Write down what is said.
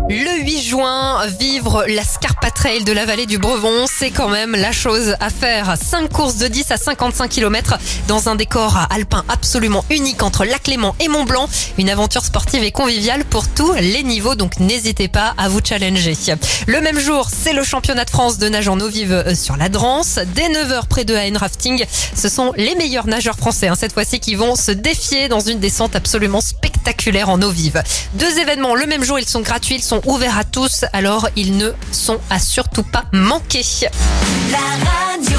Le 8 juin, vivre la Scarpa Trail de la vallée du Brevon, c'est quand même la chose à faire. 5 courses de 10 à 55 km dans un décor alpin absolument unique entre Lac Léman et Mont Blanc. Une aventure sportive et conviviale pour tous les niveaux, donc n'hésitez pas à vous challenger. Le même jour, c'est le championnat de France de nage en eau vive sur la Drance. Dès 9h près de AN Rafting, ce sont les meilleurs nageurs français cette fois-ci qui vont se défier dans une descente absolument spectaculaire en eau vive. 2 événements le même jour, ils sont gratuits, ils sont ouverts à tous, alors ils ne sont à surtout pas manquer.